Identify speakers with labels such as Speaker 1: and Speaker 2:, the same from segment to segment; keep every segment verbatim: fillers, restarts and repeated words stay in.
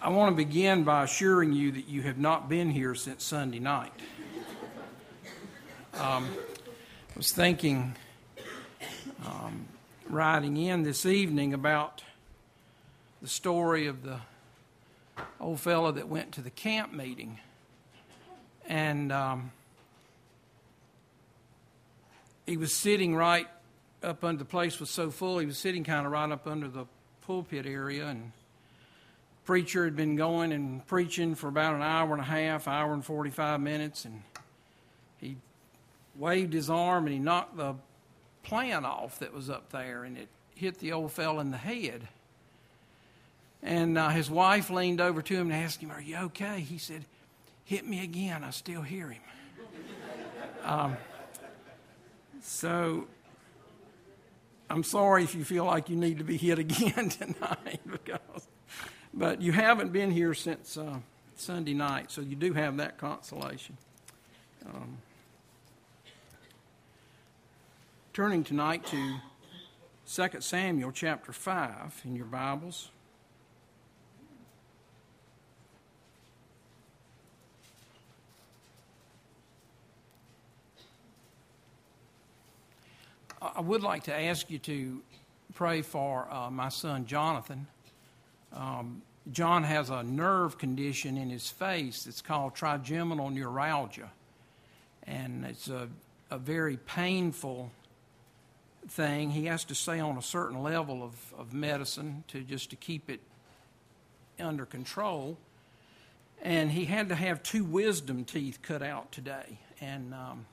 Speaker 1: I want to begin by assuring you that you have not been here since Sunday night. Um, I was thinking, um, riding in this evening, about the story of the old fellow that went to the camp meeting. And um, he was sitting right up under, the place was so full, he was sitting kind of right up under the pulpit area, and the preacher had been going and preaching for about an hour and a half, hour and forty-five minutes, and he waved his arm and he knocked the plant off that was up there, and it hit the old fellow in the head. And uh, his wife leaned over to him and asked him, "Are you okay?" He said, "Hit me again, I still hear him." um, so I'm sorry if you feel like you need to be hit again tonight, because, but you haven't been here since uh, Sunday night, so you do have that consolation. Um, turning tonight to Second Samuel chapter five in your Bibles. I would like to ask you to pray for uh, my son Jonathan. Um, John has a nerve condition in his face that's called trigeminal neuralgia, and it's a, a very painful thing. He has to stay on a certain level of, of medicine to just to keep it under control, and he had to have two wisdom teeth cut out today, and um,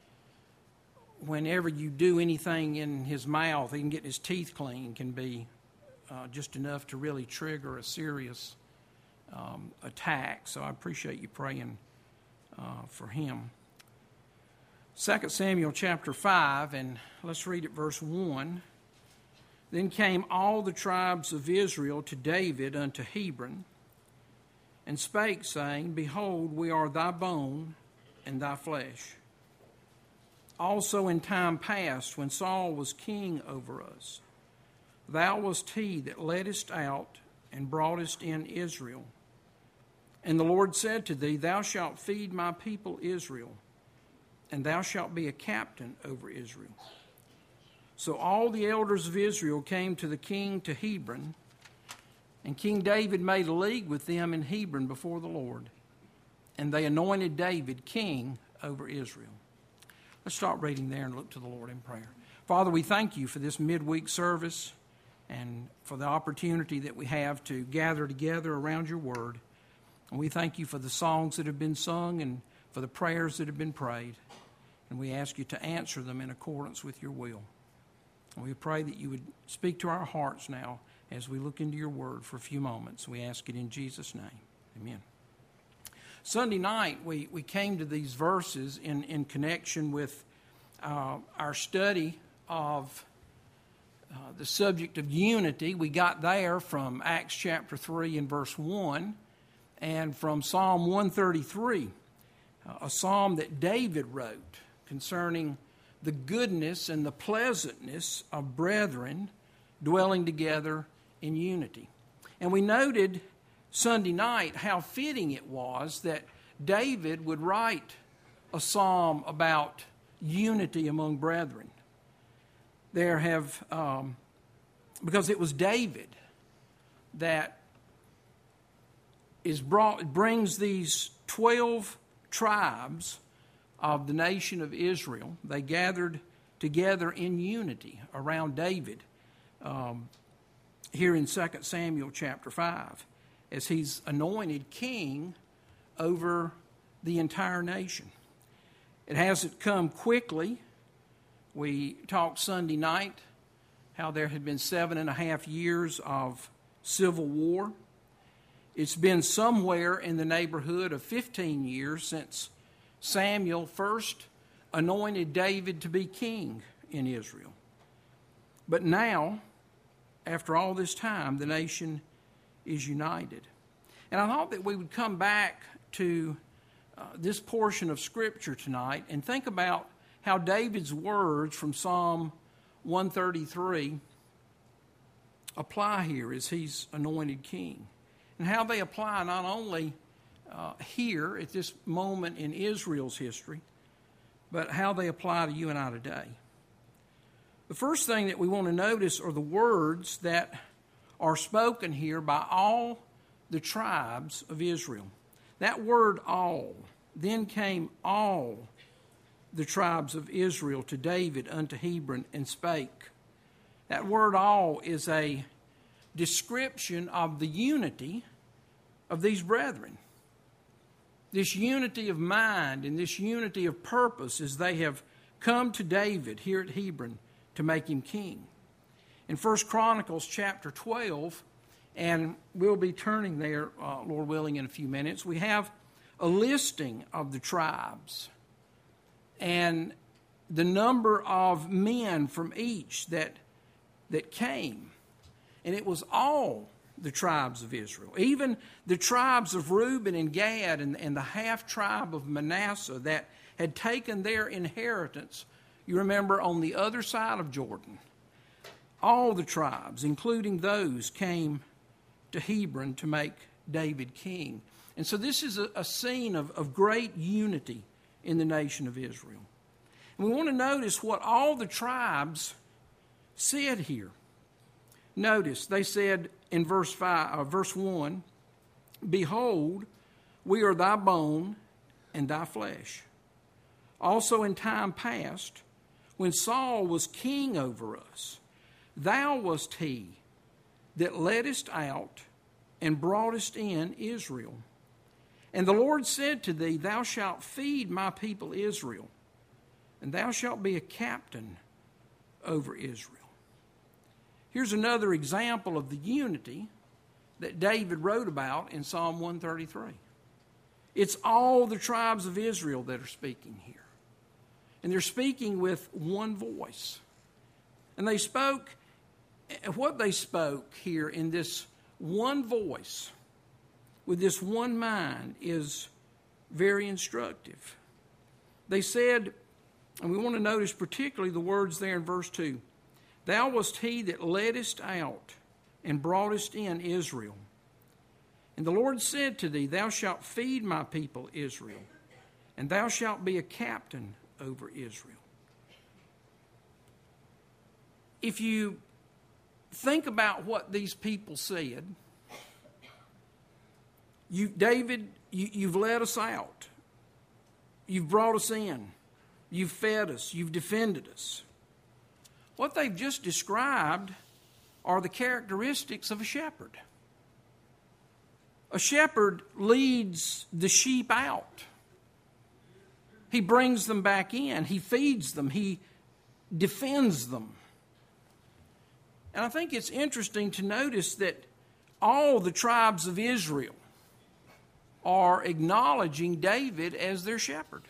Speaker 1: whenever you do anything in his mouth, even getting his teeth clean can be uh, just enough to really trigger a serious um, attack. So I appreciate you praying uh, for him. Second Samuel chapter five, and let's read it verse one. Then came all the tribes of Israel to David unto Hebron, and spake, saying, Behold, we are thy bone and thy flesh. Also in time past, when Saul was king over us, thou wast he that leddest out and broughtest in Israel. And the Lord said to thee, Thou shalt feed my people Israel, and thou shalt be a captain over Israel. So all the elders of Israel came to the king to Hebron, and King David made a league with them in Hebron before the Lord, and they anointed David king over Israel. Let's start reading there and look to the Lord in prayer. Father, we thank you for this midweek service and for the opportunity that we have to gather together around your word. And we thank you for the songs that have been sung and for the prayers that have been prayed. And we ask you to answer them in accordance with your will. And we pray that you would speak to our hearts now as we look into your word for a few moments. We ask it in Jesus' name. Amen. Sunday night, we, we came to these verses in, in connection with uh, our study of uh, the subject of unity. We got there from Acts chapter three and verse one, and from Psalm one thirty-three, uh, a psalm that David wrote concerning the goodness and the pleasantness of brethren dwelling together in unity. And we noted Sunday night how fitting it was that David would write a psalm about unity among brethren. There have, um, because it was David that is brought, brings these twelve tribes of the nation of Israel. They gathered together in unity around David um, here in Second Samuel chapter five. As he's anointed king over the entire nation. It hasn't come quickly. We talked Sunday night how there had been seven and a half years of civil war. It's been somewhere in the neighborhood of fifteen years since Samuel first anointed David to be king in Israel. But now, after all this time, the nation is united. And I thought that we would come back to uh, this portion of Scripture tonight and think about how David's words from Psalm one thirty-three apply here as he's anointed king. and how they apply not only uh, here at this moment in Israel's history, but how they apply to you and I today. The first thing that we want to notice are the words that are spoken here by all the tribes of Israel. That word all, then came all the tribes of Israel to David unto Hebron and spake. That word all is a description of the unity of these brethren. This unity of mind and this unity of purpose as they have come to David here at Hebron to make him king. In First Chronicles chapter twelve, and we'll be turning there, uh, Lord willing, in a few minutes, we have a listing of the tribes and the number of men from each that, that came. And it was all the tribes of Israel, even the tribes of Reuben and Gad and, and the half-tribe of Manasseh that had taken their inheritance, you remember, on the other side of Jordan. All the tribes, including those, came to Hebron to make David king. And so this is a, a scene of, of great unity in the nation of Israel. And we want to notice what all the tribes said here. Notice, they said in verse five, uh, verse one, Behold, we are thy bone and thy flesh. Also in time past, when Saul was king over us, thou wast he that leddest out and broughtest in Israel. And the Lord said to thee, Thou shalt feed my people Israel, and thou shalt be a captain over Israel. Here's another example of the unity that David wrote about in Psalm one thirty-three. It's all the tribes of Israel that are speaking here. And they're speaking with one voice. And they spoke, what they spoke here in this one voice, with this one mind, is very instructive. They said, and we want to notice particularly the words there in verse two, Thou wast he that leddest out and broughtest in Israel. And the Lord said to thee, Thou shalt feed my people Israel, and thou shalt be a captain over Israel. If you think about what these people said, you, David, you, you've led us out. You've brought us in. You've fed us. You've defended us. What they've just described are the characteristics of a shepherd. A shepherd leads the sheep out. He brings them back in. He feeds them. He defends them. And I think it's interesting to notice that all the tribes of Israel are acknowledging David as their shepherd.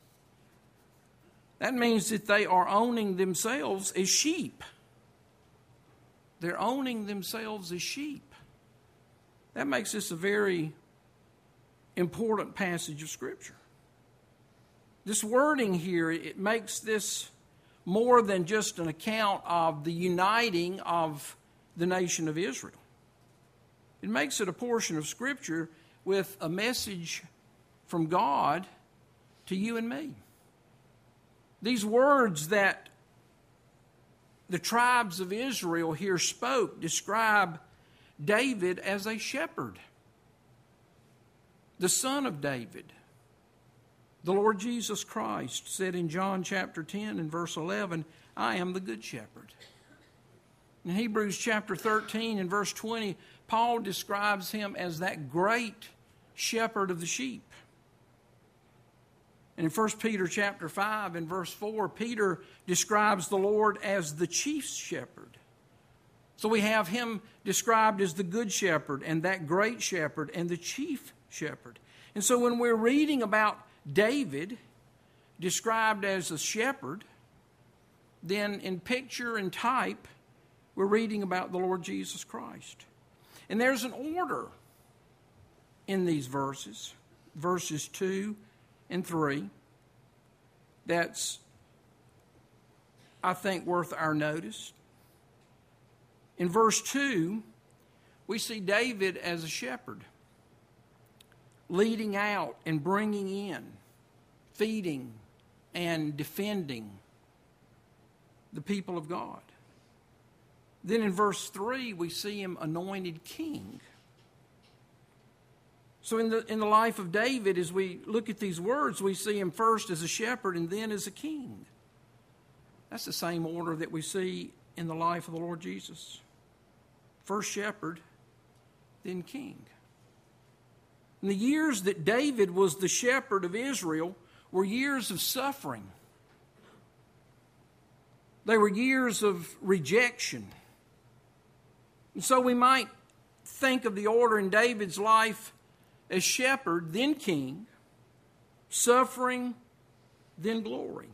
Speaker 1: That means that they are owning themselves as sheep. They're owning themselves as sheep. That makes this a very important passage of Scripture. This wording here, it makes this more than just an account of the uniting of the nation of Israel. It makes it a portion of Scripture with a message from God to you and me. These words that the tribes of Israel here spoke describe David as a shepherd, the son of David. The Lord Jesus Christ said in John chapter ten and verse eleven, I am the good shepherd. In Hebrews chapter thirteen and verse twenty, Paul describes him as that great shepherd of the sheep. And in First Peter chapter five and verse four, Peter describes the Lord as the chief shepherd. So we have him described as the good shepherd and that great shepherd and the chief shepherd. And so when we're reading about David described as a shepherd, then in picture and type, we're reading about the Lord Jesus Christ. And there's an order in these verses, verses two and three, that's, I think, worth our notice. In verse two, we see David as a shepherd, leading out and bringing in, feeding and defending the people of God. Then in verse three, we see him anointed king. So in the, in the life of David, as we look at these words, we see him first as a shepherd and then as a king. That's the same order that we see in the life of the Lord Jesus. First shepherd, then king. And the years that David was the shepherd of Israel were years of suffering. They were years of rejection. And so we might think of the order in David's life as shepherd, then king, suffering, then glory.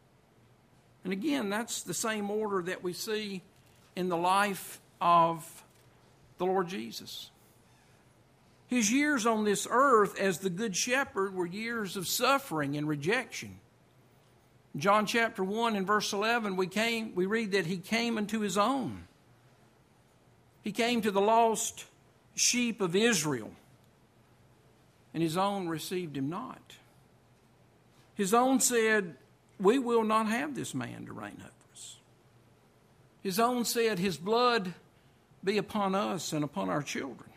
Speaker 1: And again, that's the same order that we see in the life of the Lord Jesus. His years on this earth as the good shepherd were years of suffering and rejection. In John chapter one and verse eleven, we came, we read that he came unto his own. He came to the lost sheep of Israel, and his own received him not. His own said, we will not have this man to reign over us. His own said, his blood be upon us and upon our children.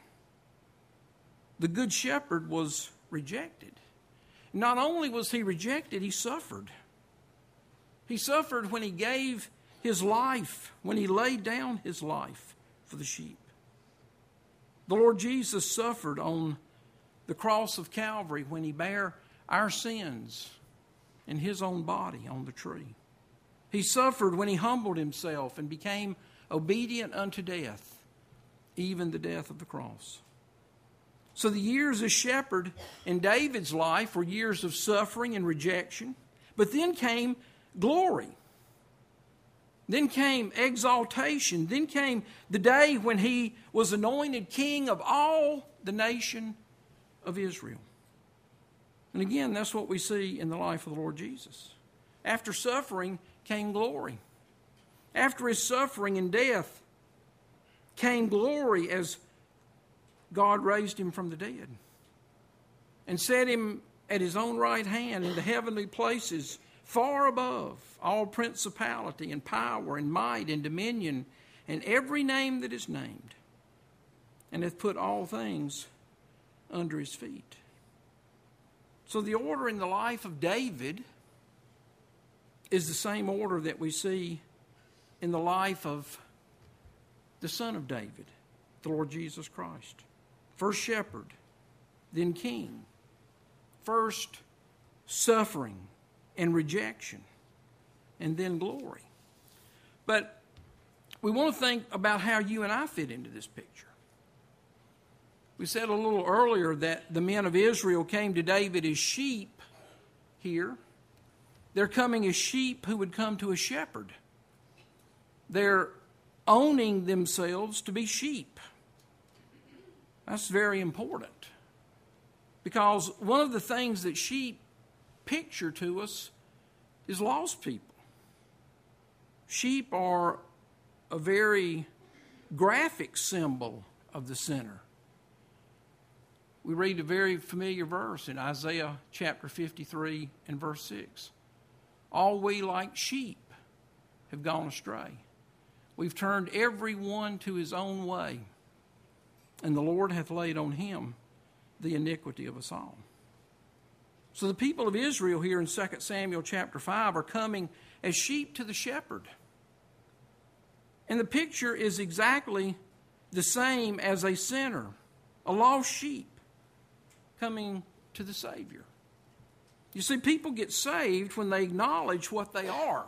Speaker 1: The good shepherd was rejected. Not only was he rejected, he suffered. He suffered when he gave his life, when he laid down his life for the sheep. The Lord Jesus suffered on the cross of Calvary when he bare our sins in his own body on the tree. He suffered when he humbled himself and became obedient unto death, even the death of the cross. So the years as shepherd in David's life were years of suffering and rejection. But then came glory. Then came exaltation. Then came the day when he was anointed king of all the nation of Israel. And again, that's what we see in the life of the Lord Jesus. After suffering came glory. After his suffering and death came glory as God raised him from the dead and set him at his own right hand in the heavenly places, far above all principality and power and might and dominion and every name that is named, and hath put all things under his feet. So the order in the life of David is the same order that we see in the life of the Son of David, the Lord Jesus Christ. First shepherd, then king. First suffering and rejection, and then glory. But we want to think about how you and I fit into this picture. We said a little earlier that the men of Israel came to David as sheep here. They're coming as sheep who would come to a shepherd. They're owning themselves to be sheep. That's very important. Because one of the things that sheep picture to us is lost people. Sheep are a very graphic symbol of the sinner. We read a very familiar verse in Isaiah chapter fifty-three and verse six. All we like sheep have gone astray. We've turned every one to his own way, and the Lord hath laid on him the iniquity of us all. So the people of Israel here in Second Samuel chapter five are coming as sheep to the shepherd. And the picture is exactly the same as a sinner, a lost sheep, coming to the Savior. You see, people get saved when they acknowledge what they are.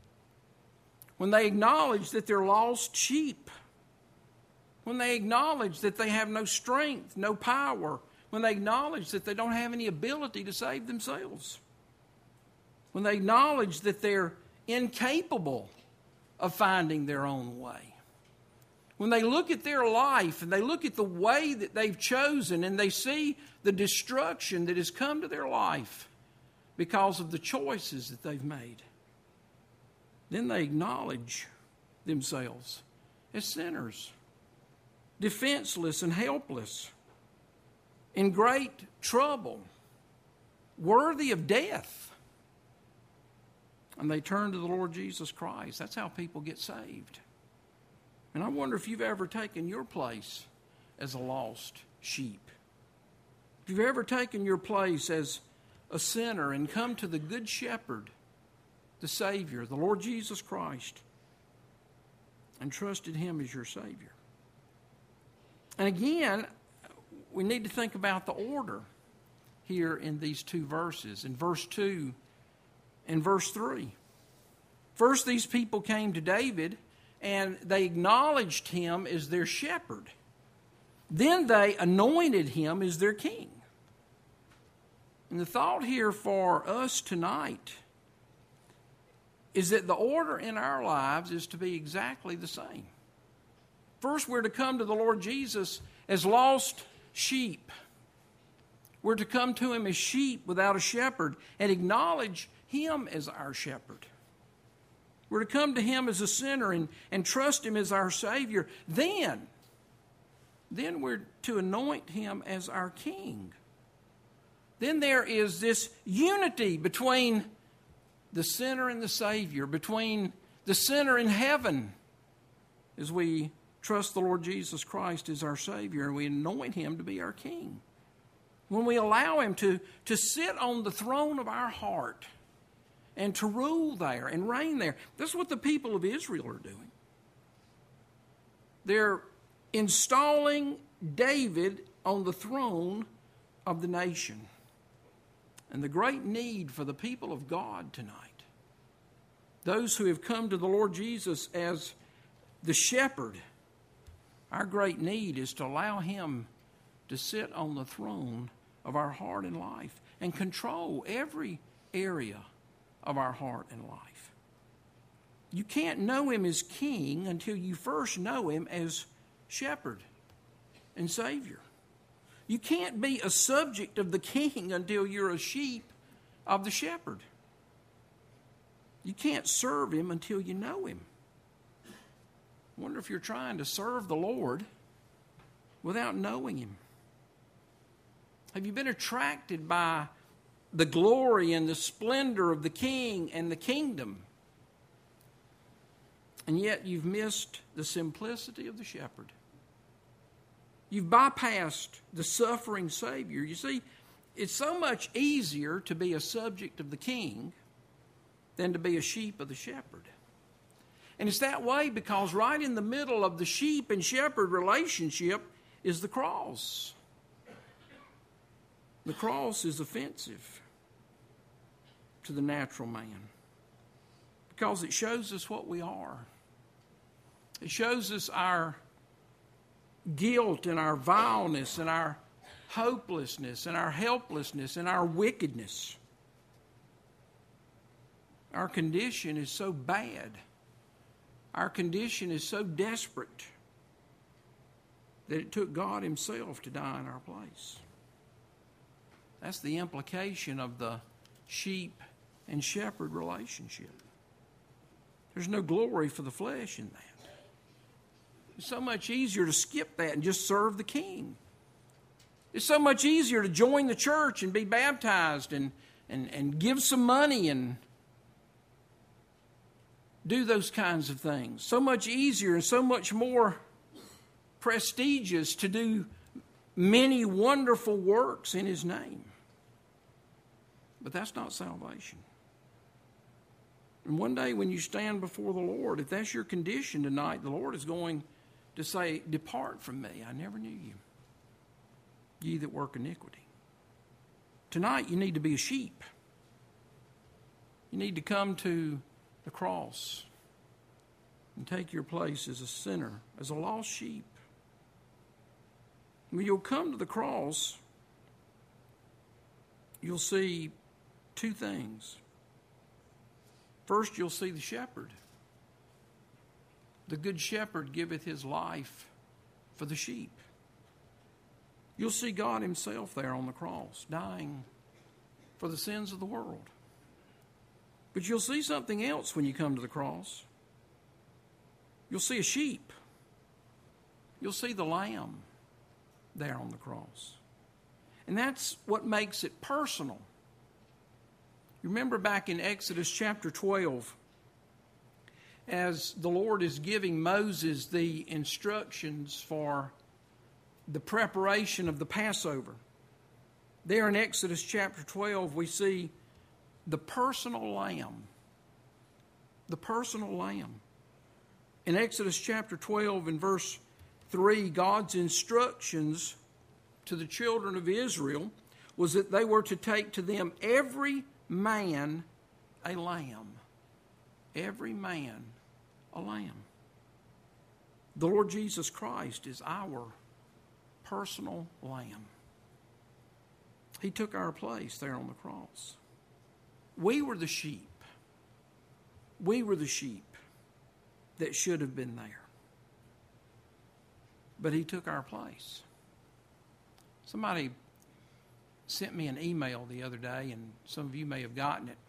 Speaker 1: When they acknowledge that they're lost sheep. When they acknowledge that they have no strength, no power. When they acknowledge that they don't have any ability to save themselves. When they acknowledge that they're incapable of finding their own way. When they look at their life and they look at the way that they've chosen and they see the destruction that has come to their life because of the choices that they've made, then they acknowledge themselves as sinners. defenseless and helpless, in great trouble, worthy of death. And they turn to the Lord Jesus Christ. That's how people get saved. And I wonder if you've ever taken your place as a lost sheep. If you've ever taken your place as a sinner and come to the Good Shepherd, the Savior, the Lord Jesus Christ, and trusted Him as your Savior. And again, we need to think about the order here in these two verses, in verse two and verse three. First, these people came to David and they acknowledged him as their shepherd. Then they anointed him as their king. And the thought here for us tonight is that the order in our lives is to be exactly the same. First, we're to come to the Lord Jesus as lost sheep. We're to come to Him as sheep without a shepherd and acknowledge Him as our shepherd. We're to come to Him as a sinner and, and trust Him as our Savior. Then, then we're to anoint Him as our King. Then there is this unity between the sinner and the Savior, between the sinner and heaven, as we trust the Lord Jesus Christ as our Savior and we anoint Him to be our King. When we allow Him to, to sit on the throne of our heart and to rule there and reign there. This is what the people of Israel are doing. They're installing David on the throne of the nation. And the great need for the people of God tonight, those who have come to the Lord Jesus as the shepherd, our great need is to allow Him to sit on the throne of our heart and life and control every area of our heart and life. You can't know Him as King until you first know Him as shepherd and Savior. You can't be a subject of the King until you're a sheep of the shepherd. You can't serve Him until you know Him. I wonder if you're trying to serve the Lord without knowing Him. Have you been attracted by the glory and the splendor of the King and the kingdom, and yet you've missed the simplicity of the shepherd? You've bypassed the suffering Savior. You see, it's so much easier to be a subject of the King than to be a sheep of the shepherd. And it's that way because right in the middle of the sheep and shepherd relationship is the cross. The cross is offensive to the natural man because it shows us what we are. It shows us our guilt and our vileness and our hopelessness and our helplessness and our wickedness. Our condition is so bad. Our condition is so desperate that it took God Himself to die in our place. That's the implication of the sheep and shepherd relationship. There's no glory for the flesh in that. It's so much easier to skip that and just serve the King. It's so much easier to join the church and be baptized and, and, and give some money and do those kinds of things. So much easier and so much more prestigious to do many wonderful works in His name. But that's not salvation. And one day when you stand before the Lord, if that's your condition tonight, the Lord is going to say, "Depart from me, I never knew you, ye that work iniquity." Tonight you need to be a sheep. You need to come to the cross and take your place as a sinner, as a lost sheep. When you'll come to the cross, you'll see two things. First, you'll see the shepherd. The good shepherd giveth his life for the sheep. You'll see God Himself there on the cross, dying for the sins of the world. But you'll see something else when you come to the cross. You'll see a sheep. you'll see the Lamb there on the cross. And that's what makes it personal. You remember back in Exodus chapter twelve, as the Lord is giving Moses the instructions for the preparation of the Passover. There in Exodus chapter twelve, we see the personal lamb. The personal lamb. In Exodus chapter twelve and verse three, God's instructions to the children of Israel was that they were to take to them every man a lamb. Every man a lamb. The Lord Jesus Christ is our personal lamb. He took our place there on the cross. We were the sheep. We were the sheep that should have been there. But He took our place. Somebody sent me an email the other day, and some of you may have gotten it.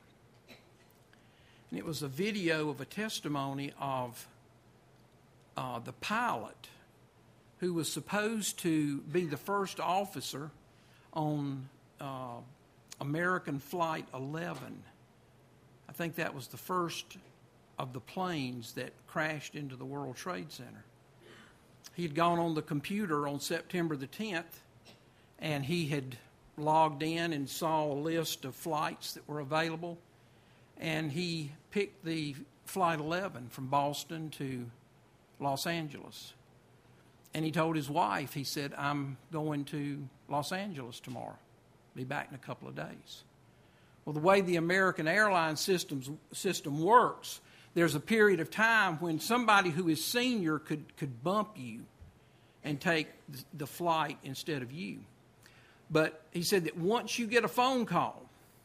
Speaker 1: And it was a video of a testimony of uh, the pilot who was supposed to be the first officer on uh, American Flight eleven. I think that was the first of the planes that crashed into the World Trade Center. He had gone on the computer on September the tenth, and he had logged in and saw a list of flights that were available, and he picked the Flight eleven from Boston to Los Angeles. And he told his wife, he said, I'm going to Los Angeles tomorrow. Be back in a couple of days. Well, the way the American airline systems, system works, there's a period of time when somebody who is senior could, could bump you and take the flight instead of you. But he said that once you get a phone call,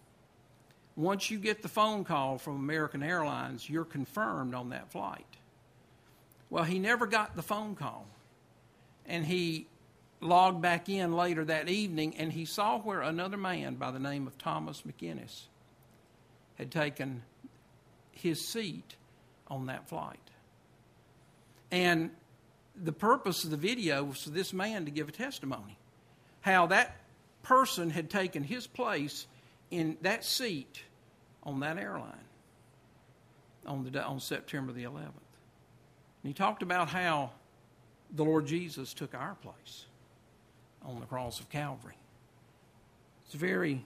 Speaker 1: once you get the phone call from American Airlines, you're confirmed on that flight. Well, he never got the phone call. And he logged back in later that evening, and he saw where another man by the name of Thomas McInnes had taken his seat on that flight. And the purpose of the video was for this man to give a testimony, how that person had taken his place in that seat on that airline on the on September the eleventh. And he talked about how the Lord Jesus took our place on the cross of Calvary. It's a very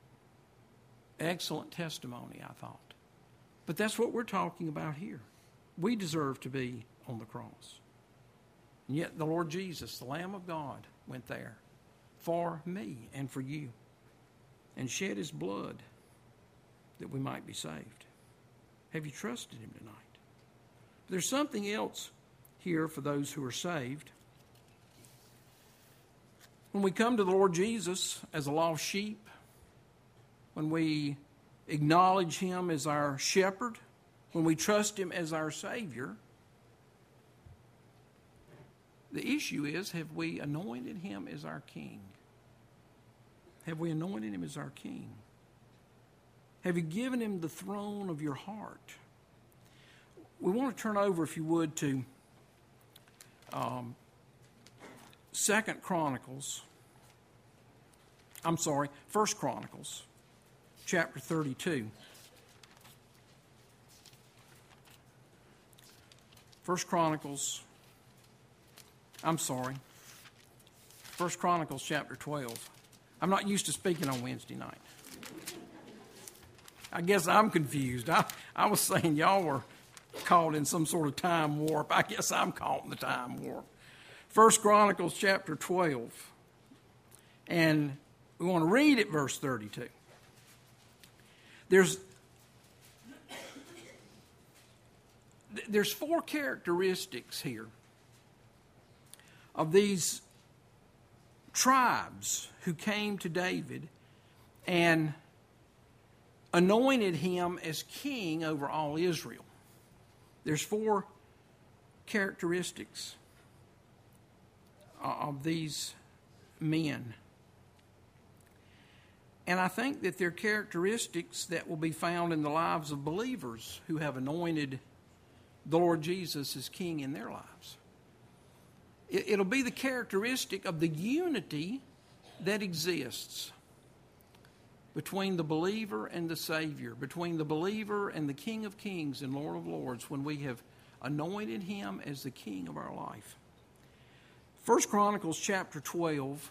Speaker 1: excellent testimony, I thought. But that's what we're talking about here. We deserve to be on the cross. And yet the Lord Jesus, the Lamb of God, went there for me and for you and shed His blood that we might be saved. Have you trusted Him tonight? There's something else here for those who are saved. When we come to the Lord Jesus as a lost sheep, when we acknowledge Him as our shepherd, when we trust Him as our Savior, the issue is, have we anointed Him as our King? Have we anointed Him as our King? Have you given Him the throne of your heart? We want to turn over, if you would, to um, Second Chronicles. I'm sorry, First Chronicles, chapter thirty-two. First Chronicles, I'm sorry, First Chronicles, chapter twelve. I'm not used to speaking on Wednesday night. I guess I'm confused. I, I was saying y'all were caught in some sort of time warp. I guess I'm caught in the time warp. First Chronicles chapter twelve. And we want to read at verse thirty-two. There's, there's four characteristics here of these tribes who came to David and anointed him as king over all Israel. There's four characteristics of these men. And I think that they're characteristics that will be found in the lives of believers who have anointed the Lord Jesus as king in their lives. It, it'll be the characteristic of the unity that exists between the believer and the Savior, between the believer and the King of Kings and Lord of Lords, when we have anointed him as the King of our life. First Chronicles chapter twelve,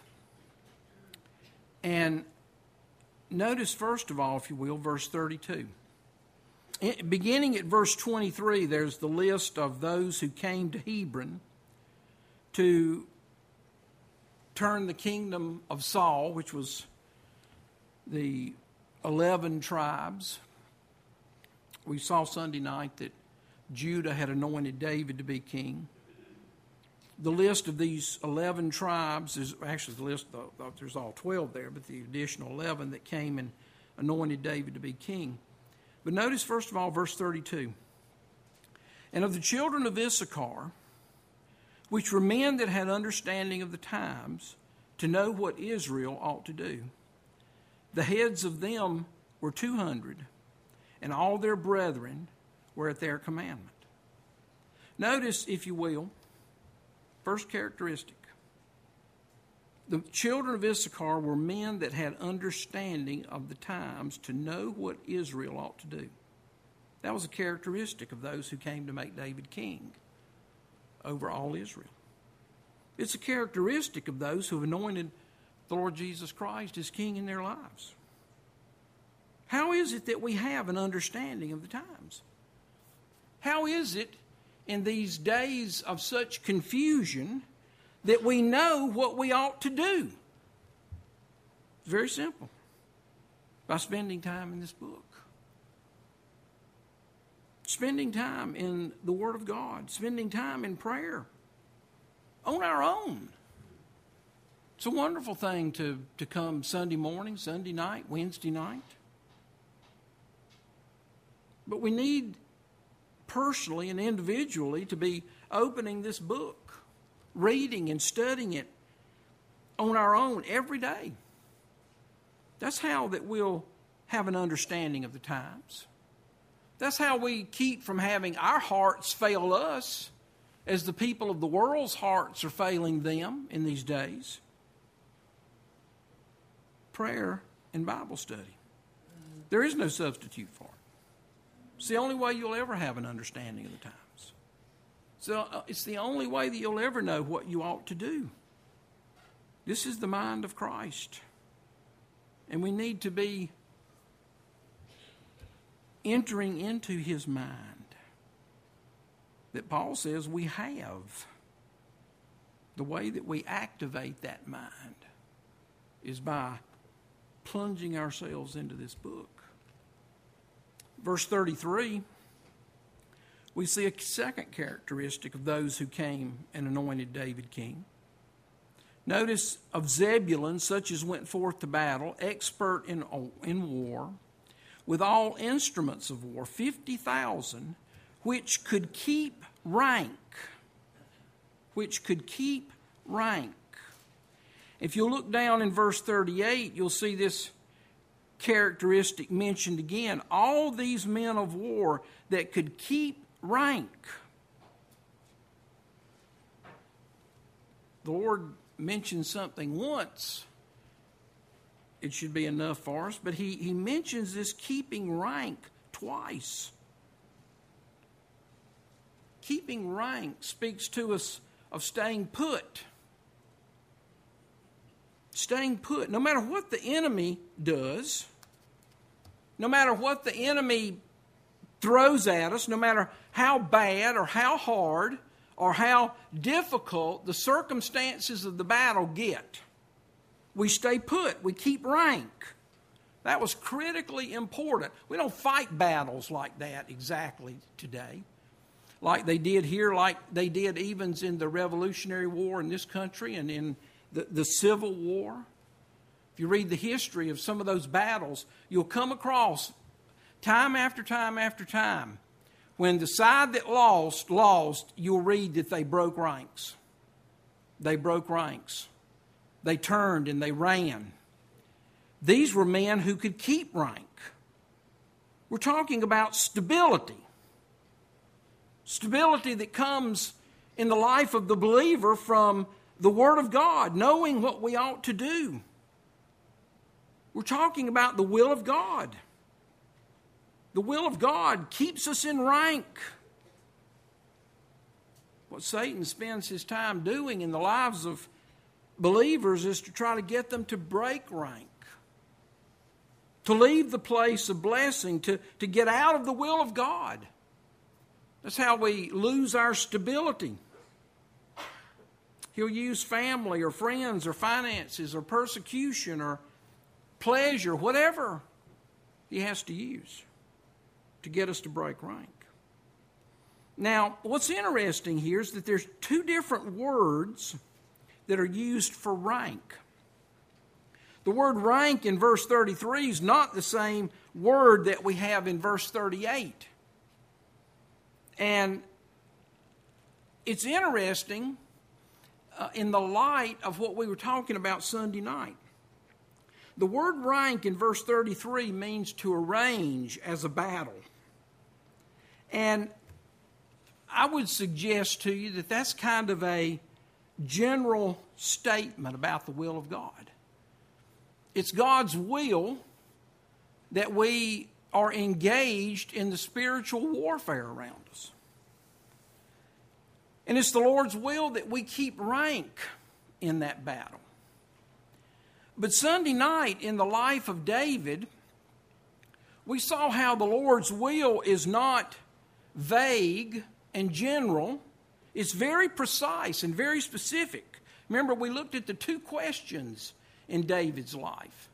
Speaker 1: and notice first of all, if you will, verse thirty-two. Beginning at verse twenty-three, there's the list of those who came to Hebron to turn the kingdom of Saul, which was the eleven tribes. We saw Sunday night that Judah had anointed David to be king. The list of these eleven tribes is actually the list, there's all twelve there, but the additional eleven that came and anointed David to be king. But notice, first of all, verse thirty-two. And of the children of Issachar, which were men that had understanding of the times, to know what Israel ought to do, the heads of them were two hundred, and all their brethren were at their commandment. Notice, if you will, first characteristic. The children of Issachar were men that had understanding of the times to know what Israel ought to do. That was a characteristic of those who came to make David king over all Israel. It's a characteristic of those who have anointed the Lord Jesus Christ as king in their lives. How is it that we have an understanding of the times? How is it in these days of such confusion that we know what we ought to do? It's very simple. By spending time in this book. Spending time in the Word of God. Spending time in prayer. On our own. It's a wonderful thing to, to come Sunday morning, Sunday night, Wednesday night. But we need personally and individually to be opening this book, reading and studying it on our own every day. That's how that we'll have an understanding of the times. That's how we keep from having our hearts fail us as the people of the world's hearts are failing them in these days. Prayer and Bible study. There is no substitute for it. It's the only way you'll ever have an understanding of the times. So uh, it's the only way that you'll ever know what you ought to do. This is the mind of Christ. And we need to be entering into his mind that Paul says we have. The way that we activate that mind is by plunging ourselves into this book. Verse thirty-three, we see a second characteristic of those who came and anointed David king. Notice of Zebulun, such as went forth to battle, expert in, in war, with all instruments of war, fifty thousand, which could keep rank. Which could keep rank. If you look down in verse thirty-eight, you'll see this characteristic mentioned again. All these men of war that could keep rank. The Lord mentioned something once. It should be enough for us, but he, he mentions this keeping rank twice. Keeping rank speaks to us of staying put. Staying put. No matter what the enemy does, no matter what the enemy throws at us, no matter how bad or how hard or how difficult the circumstances of the battle get, we stay put. We keep rank. That was critically important. We don't fight battles like that exactly today, like they did here, like they did even in the Revolutionary War in this country and in the, the Civil War. If you read the history of some of those battles, you'll come across time after time after time, when the side that lost, lost, you'll read that they broke ranks. They broke ranks. They turned and they ran. These were men who could keep rank. We're talking about stability. Stability that comes in the life of the believer from the Word of God, knowing what we ought to do. We're talking about the will of God. The will of God keeps us in rank. What Satan spends his time doing in the lives of believers is to try to get them to break rank, to leave the place of blessing, to, to get out of the will of God. That's how we lose our stability. He'll use family or friends or finances or persecution or pleasure, whatever he has to use to get us to break rank. Now, what's interesting here is that there's two different words that are used for rank. The word rank in verse thirty-three is not the same word that we have in verse thirty-eight. And it's interesting uh, in the light of what we were talking about Sunday night. The word rank in verse thirty-three means to arrange as a battle. And I would suggest to you that that's kind of a general statement about the will of God. It's God's will that we are engaged in the spiritual warfare around us. And it's the Lord's will that we keep rank in that battle. But Sunday night, in the life of David, we saw how the Lord's will is not vague and general. It's very precise and very specific. Remember, we looked at the two questions in David's life.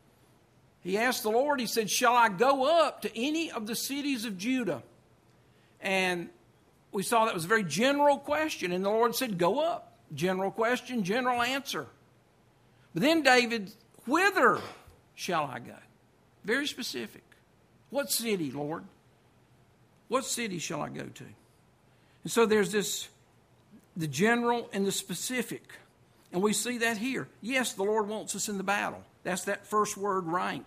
Speaker 1: He asked the Lord, he said, shall I go up to any of the cities of Judah? And we saw that was a very general question. And the Lord said, go up. General question, general answer. But then David, whither shall I go? Very specific. What city, Lord? What city shall I go to? And so there's this, the general and the specific. And we see that here. Yes, the Lord wants us in the battle. That's that first word, rank.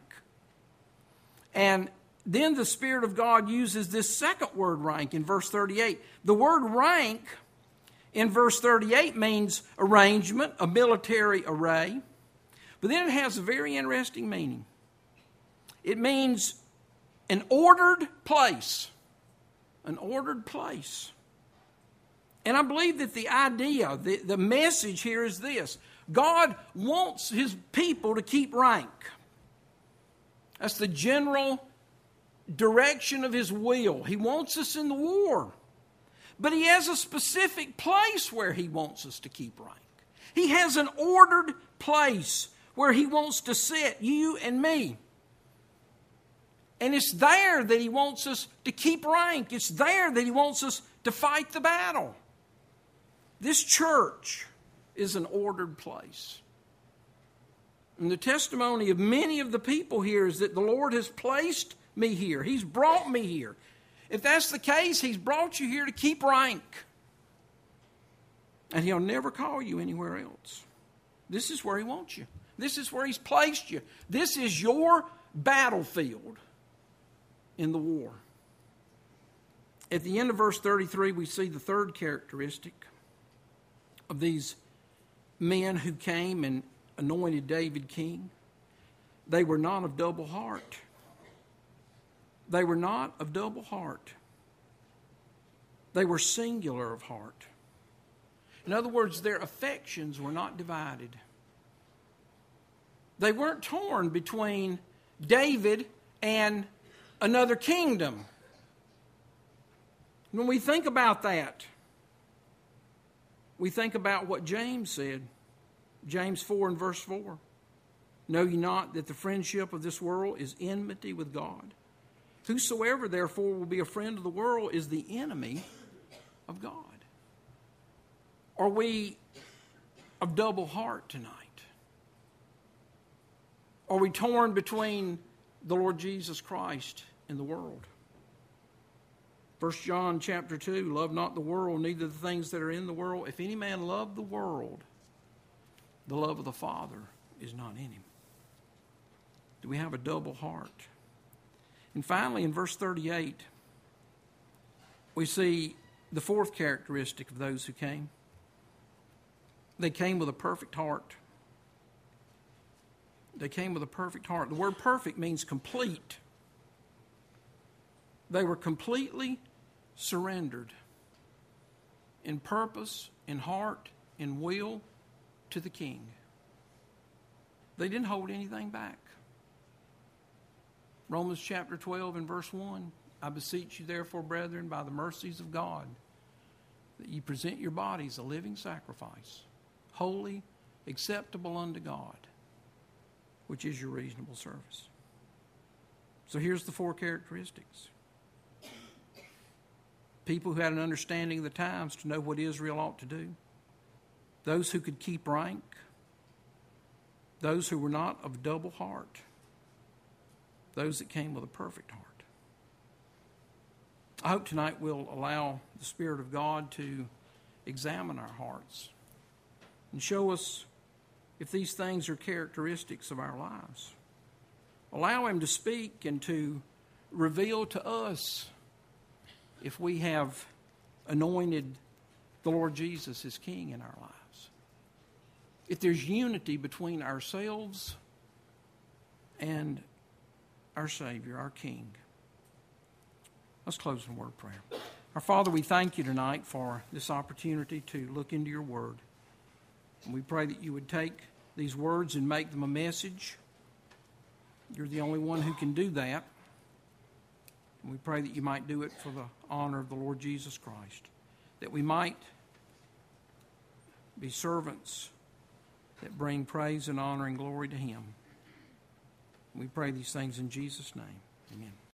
Speaker 1: And then the Spirit of God uses this second word, rank, in verse thirty-eight. The word rank in verse thirty-eight means arrangement, a military array. But then it has a very interesting meaning. It means an ordered place. An ordered place. And I believe that the idea, the, the message here is this. God wants his people to keep rank. That's the general direction of his will. He wants us in the war. But he has a specific place where he wants us to keep rank. He has an ordered place where he wants to set you and me. And it's there that he wants us to keep rank. It's there that he wants us to fight the battle. This church is an ordered place. And the testimony of many of the people here is that the Lord has placed me here. He's brought me here. If that's the case, he's brought you here to keep rank. And he'll never call you anywhere else. This is where he wants you. This is where he's placed you. This is your battlefield in the war. At the end of verse thirty-three, we see the third characteristic of these men who came and anointed David king. They were not of double heart. They were not of double heart. They were singular of heart. In other words, their affections were not divided. They weren't torn between David and another kingdom. When we think about that, we think about what James said. James four and verse four. Know ye not that the friendship of this world is enmity with God? Whosoever therefore will be a friend of the world is the enemy of God. Are we of double heart tonight? Are we torn between the Lord Jesus Christ and the world? First John chapter two, love not the world, neither the things that are in the world. If any man love the world, the love of the Father is not in him. Do we have a double heart? And finally, in verse thirty-eight, we see The fourth characteristic of those who came, they came with a perfect heart. They came with a perfect heart. The word perfect means complete. They were completely surrendered in purpose, in heart, in will to the King. They didn't hold anything back. Romans chapter twelve and verse one, I beseech you therefore, brethren, by the mercies of God, that ye present your bodies a living sacrifice, holy, acceptable unto God, which is your reasonable service. So here's the four characteristics. People who had an understanding of the times to know what Israel ought to do. Those who could keep rank. Those who were not of double heart. Those that came with a perfect heart. I hope tonight we'll allow the Spirit of God to examine our hearts and show us if these things are characteristics of our lives. Allow Him to speak and to reveal to us if we have anointed the Lord Jesus as King in our lives. If there's unity between ourselves and our Savior, our King. Let's close in a word of prayer. Our Father, we thank you tonight for this opportunity to look into your word. And we pray that you would take these words and make them a message. You're the only one who can do that. And we pray that you might do it for the honor of the Lord Jesus Christ. That we might be servants that bring praise and honor and glory to Him. We pray these things in Jesus' name. Amen.